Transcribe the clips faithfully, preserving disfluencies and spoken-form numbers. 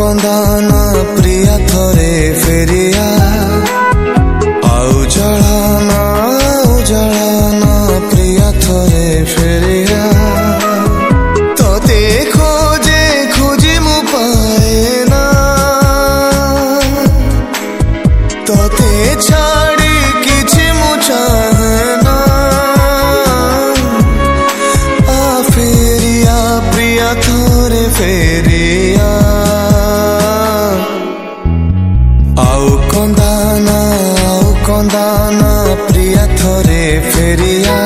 कंदाना प्रिया थोरे फेरिया आउ जलाना आउ जलाना प्रिया थोरे फेरिया तो देखो जे खोजी मु पाए ना तो ते छाड़ी किछि मु चाहे ना आ फेरिया प्रिया थोरे फेरिया आउ कंदाना आउ कंदाना प्रिया थोरे फेरिया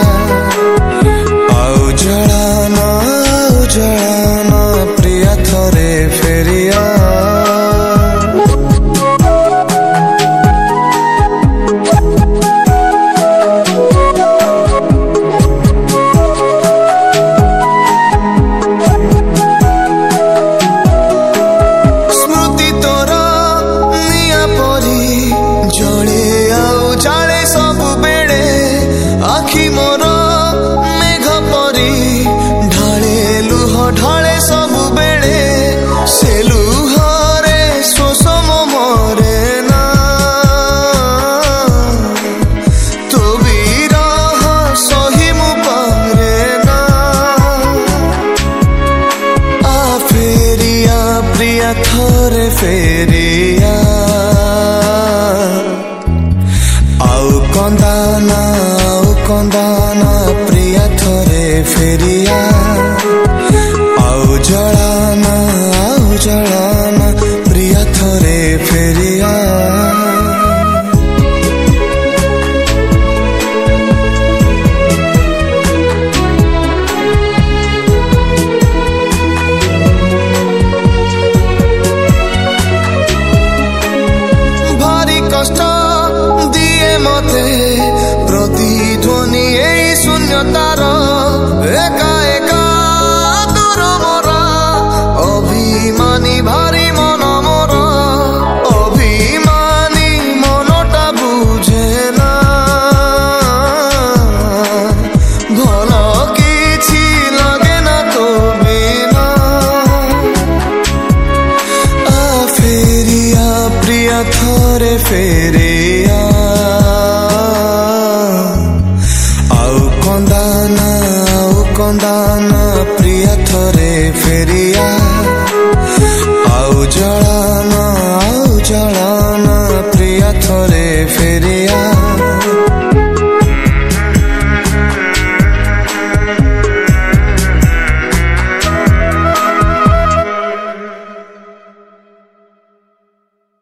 आउ जलाना आउ जलाना प्रिया थोरे फेरिया जड़े आउ जाले सब बेड़े आखि मोर मेघ परी ढाले लुह ढाले सब बेड़े से लुहरे शोष मरे ना तो विरह सही मु पारे ना आ फेरिया प्रिया थोरे फेरिया आउ कंदाना आउ कंदाना प्रिया थोरे फेरिया आउ जलाना आउ जलाना प्रिया थोरे फेरिया भारी कष्ट मते प्रतिध्वनि एई शून्यतार एका एका दूर मोरा अभिमानी भारी मन मोर अभिमानी मनटा बुझे ना भल किछि लागे ना तो बिना आ फेरिया प्रिया थोरे फेरिया आउ कंदाना आउ कंदाना प्रिया थोरे फेरिया।